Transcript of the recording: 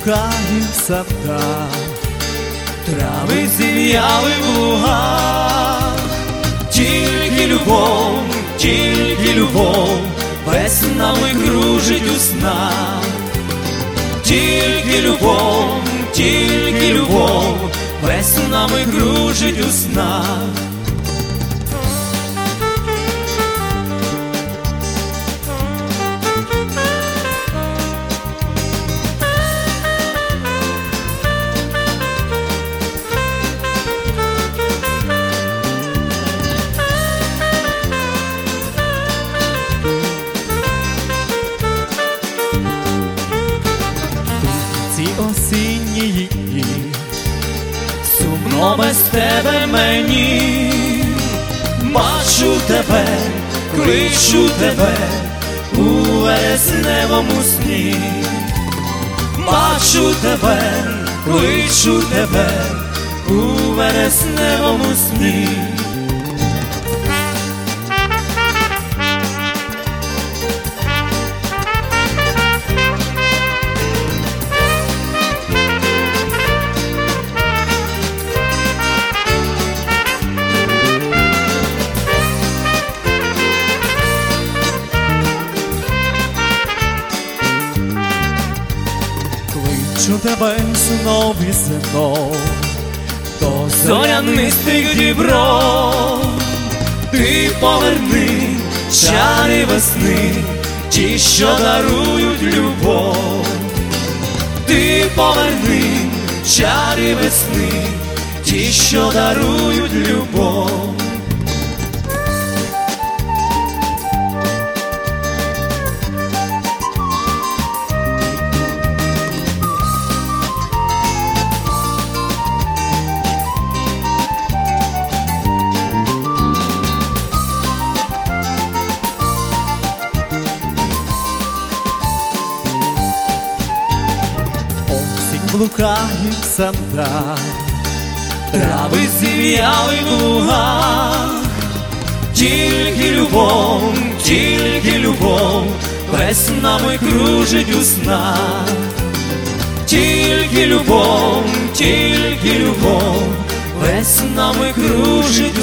блукає в садах, трави зів'яли в лугах. Тільки любов веснами кружить у снах. Тільки любов веснами кружить у снах. Ці осінні дні сумно без тебе мені. Бачу тебе, кличу тебе у вересневому сні. Бачу тебе, кличу тебе у вересневому сні. Кличу тебе знов і знов до зорянистих дібров. Ти поверни чари весни, ті, що дарують любов. Ти поверни чари весни, ті, що дарують любов. Блукає в садах, трави зів'яли в лугах. Тільки любов веснами кружить у снах. Тільки любов веснами кружить